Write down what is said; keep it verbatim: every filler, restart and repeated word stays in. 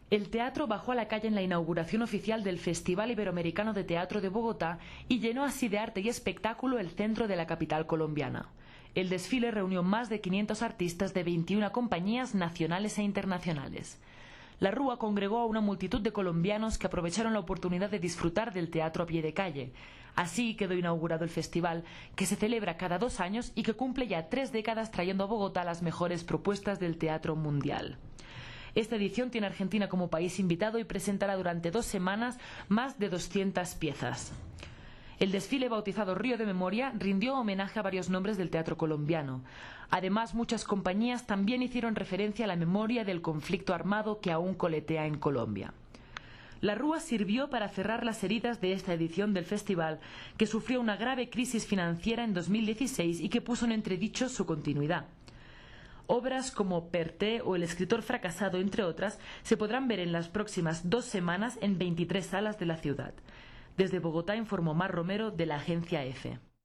El teatro bajó a la calle en la inauguración oficial del Festival Iberoamericano de Teatro de Bogotá y llenó así de arte y espectáculo el centro de la capital colombiana. El desfile reunió más de quinientos artistas de veintiuna compañías nacionales e internacionales. La Rúa congregó a una multitud de colombianos que aprovecharon la oportunidad de disfrutar del teatro a pie de calle. Así quedó inaugurado el festival, que se celebra cada dos años y que cumple ya tres décadas trayendo a Bogotá las mejores propuestas del teatro mundial. Esta edición tiene a Argentina como país invitado y presentará durante dos semanas más de doscientas piezas. El desfile, bautizado Río de Memoria, rindió homenaje a varios nombres del teatro colombiano. Además, muchas compañías también hicieron referencia a la memoria del conflicto armado que aún coletea en Colombia. La Rúa sirvió para cerrar las heridas de esta edición del festival, que sufrió una grave crisis financiera en dos mil dieciséis y que puso en entredicho su continuidad. Obras como Perté o El escritor fracasado, entre otras, se podrán ver en las próximas dos semanas en veintitrés salas de la ciudad. Desde Bogotá informó Mar Romero de la agencia EFE.